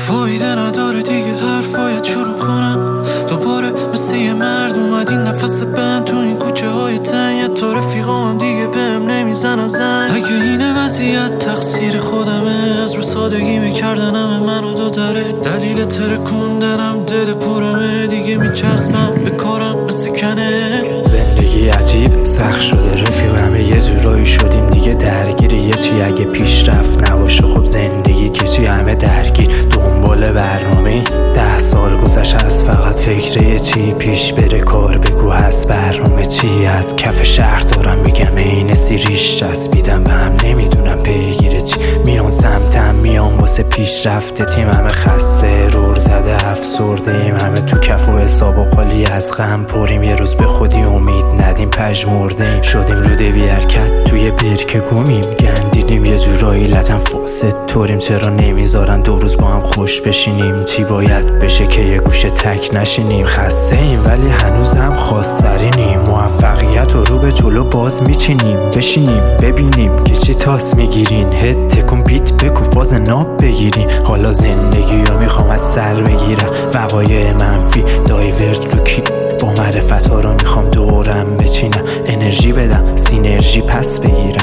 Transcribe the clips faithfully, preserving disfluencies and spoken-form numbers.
فایده نداره دیگه حرفایت شروع کنم دوباره مثل یه مرد اومدی نفس بند تو این کوچه های تنگ. تا رفیقام دیگه بهم نمیزنن زنگ. اگه اینه وضعیت تقصیر خودمه، از رو سادگی میکردنم منو دو داره. دلیل ترکوندنم دل پرمه، دیگه میچسبم به کارم مثل کنه. زندگی عجیب سخت شده رفیق، همه یه جورایی شدیم دیگه درگیر یه چی. اگه پیشرفت نباشه خب زندگی که چی، همه درگیر دنبال برنامه. ده سال گذشت از فقط فکر یه چی پیش بره، کار بگو هست برنامه چی. از کف شهر دارم میگم این سیریش چسبیدم به هم، نمیدونم پیگیر چی. میان سمتم میان واسه پیشرفت تیم، همه خسته رور زده افسرده ایم. همه تو کف و حساب و قالی از غم پریم، یه روز به خودی امید ندیم پژمرده شدیم. روده بی حرکت توی برکه گمیم، گندیدیم یه جورایی لجن فاسد طوریم. چرا نمیذارن دو روز با هم خوش بشینیم؟ چی باید بشه که یه گوشه تک نشینیم؟ خسته ایم ولی هنوز هم خواسترینیم، موفقیت رو رو به جلو باز میچینیم. بشینیم ببینیم که چی تاس میگیرین، هد تکون بیت بکو فاز ناب بگیرین. حالا زندگی رو میخوام از سر بگیرم، وقایع منفی دایورت رو کی با معرفت ها رو میخوام دورم بچینم. انرژی بدم سینرژی پس بگیرم.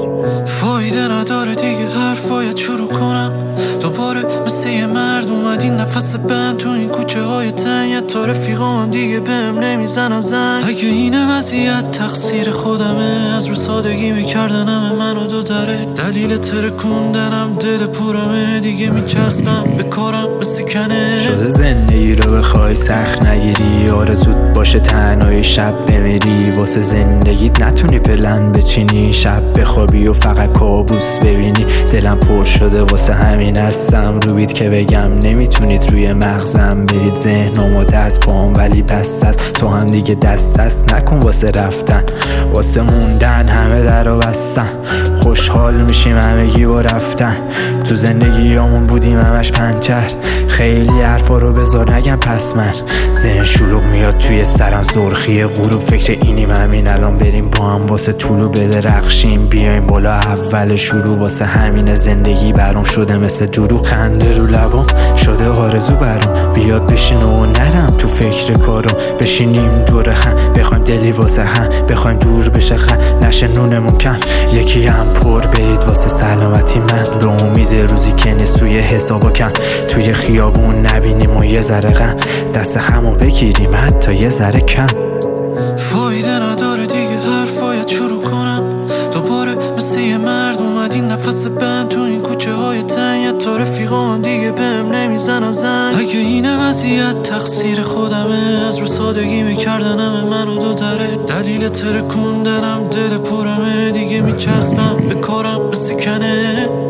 فایده نداره دیگه حرفایت شروع کنم دوباره مثل یه مرد اومدی نفس بند تو این کوچه های تنگ. تا رفیقام دیگه بهم نمیزنن زنگ. اگه اینه وضعیت تقصیر خودمه، از رو سادگی میکردنم منو دو داره. دلیل ترکوندنم دل پرمه، دیگه میچسبم به کارم مثل کنه. شده زندگی رو بخوای سخت نگیری، آرزوت باشه تنهایی شب بمیری. واسه زندگیت نتونی پلن بچینی، شب بخوابی و فقط کابوس ببینی. دلم پر شده واسه همین هستم روید که بگم نمیتونید روی مغزم برید. ذهنم و دست پام ولی بست است، تو هم دیگه دست دست نکن واسه رفتن. واسه موندن همه در و بستن، خوشحال میشیم همگی با رفتن. تو زندگی همون بودیم همش پنچر، خیلی حرفا رو بذار نگم پس من. ذهن شلوغ میاد توی سرم سرخی غروب، فکر اینیم همین الان بریم با هم واسه طولو بده رخشیم. بیایم بالا اول شروع، واسه همین زندگی برام شده مثل دروغ. خنده رو لبام شده آرزو برام، بیاد بشین و نرم تو فکر کارم. بشینیم دور هم بخوایم دلی واسه هم، بخوایم دور بشه خم نشه نونمون کم. یکی هم پر برید واسه سلامتی من، به امید روزی که نیست توی حسابا کم. توی خیابون نبینیم و یه ذره غم، دست همو بگیریم حتی یه ذره کم. فایده نداره دیگه حرفایت شروع کنم دوباره مثل یه مرد اومدی نفس بند تو این کوچه های تنگ. تا رفیقام دیگه بهم نمیزنن زنگ. اگه اینه وضعیت تقصیر خودمه، از رو سادگی میکردنم منو دو داره. دلیل ترکوندنم دل پرمه، دیگه میچسبم به کارم مثل کنه.